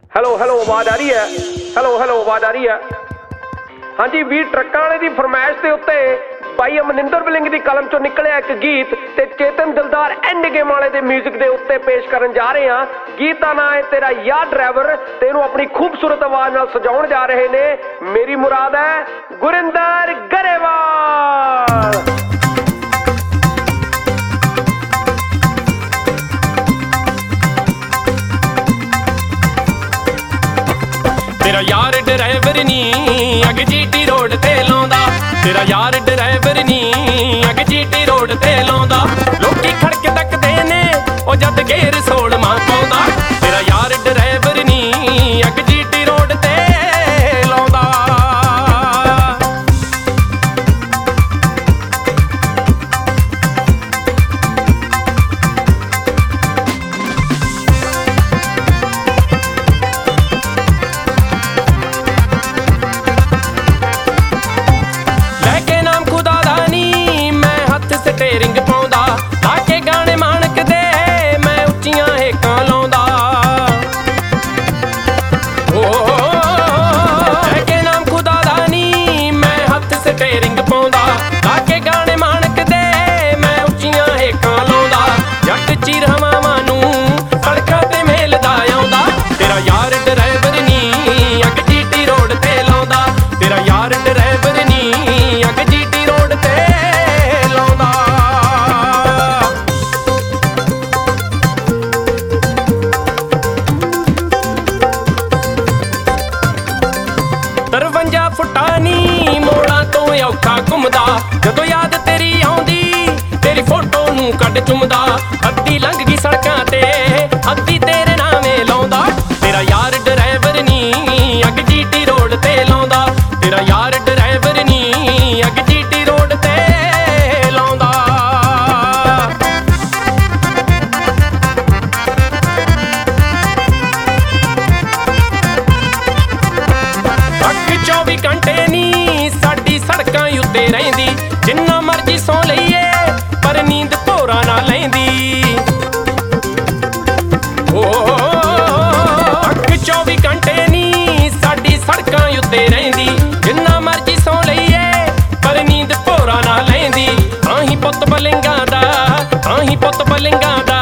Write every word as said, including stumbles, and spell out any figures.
Hello hello ਆਵਾਜ਼ ਆ ਰਹੀ ਹੈ? ਹੈਲੋ ਹੈਲੋ ਆਵਾਜ਼ ਆ ਰਹੀ ਹੈ? ਹਾਂਜੀ ਵੀਰ ਟਰੱਕਾਂ ਵਾਲੇ ਦੀ ਫਰਮਾਇਸ਼ ਦੇ ਉੱਤੇ ਭਾਈ ਅਮਨਿੰਦਰ ਬਿਲਿੰਗ ਦੀ ਕਲਮ ਚੋਂ ਨਿਕਲਿਆ ਇੱਕ ਗੀਤ ਤੇ ਚੇਤਨ ਦਿਲਦਾਰ ਐਂਡ ਗੇਮ ਵਾਲੇ ਦੇ 뮤직 ਦੇ ਉੱਤੇ ਪੇਸ਼ ਕਰਨ ਜਾ ਰਹੇ ਹਾਂ। ਗੀਤ ਦਾ ਨਾਂ ਹੈ ਤੇਰਾ ਯਾਰ ਡਰਾਈਵਰ ਤੇ ਇਹਨੂੰ ਆਪਣੀ ਖੂਬਸੂਰਤ ਆਵਾਜ਼ ਨਾਲ ਸਜਾਉਣ ਜਾ ਰਹੇ ਨੇ ਮੇਰੀ ਮੁਰਾਦ ਹੈ ਗੁਰਿੰਦਰ ਗਰੇਵਾਲ। तेरा यार ड्राइवर नी अग जीटी रोड ते लाउंदा, तेरा यार ड्राइवर नी अग जीटी रोड ते लाउंदा। लोकी खड़क तकदे ने ओ जद गेर सोलवां पाउंदा। तेरा यार ड्राइवर नी अग जीटी रोड ते लाउंदा। स्टेरिंग पाउंदा लाके गाने माणक दे मैं उच्चियां हेकां लाउंदा। ओ के नाम खुदा दा नी मैं हत्थ स्टेरिंग पाउंदा लाके गाने माणक दे मैं उच्चियां हेकां लाउंदा। जट चीर हवावां नूं सड़कां ते मेलदा आउंदा। तेरा यार ड्राइवर नी अग जीटी रोड ते लाउंदा। तेरा यार ड्राइवर नी अग जीटी रोड ते लाउंदा। तरवंजा फुटा नी मोड़ा तो औखा घुमदा। जदों याद तेरी आउंदी तेरी फोटो नूं कड चुमदा। अद्धी लंघ गई सड़कां ते अद्धी तेरे नामे लाउंदा। तेरा यार ड्राइवर नी अग जीटी रोड ते लाउंदा। तेरा यार ड्राइवर नी अग जीटी रोड ते लाउंदा। चौबी घंटे नी साडी सड़कां उत्ते रहिंदी। जिन्ना मर्जी सौ लईए पर नींद भोरा ना लैंदी। ओ चौबी घंटे नी साडी सड़कां उत्ते रहिंदी। जिन्ना मर्जी सौ लईए पर नींद भोरा ना लैंदी। आहीं पुत्त बलिंगां दा आहीं पुत्त बलिंगां दा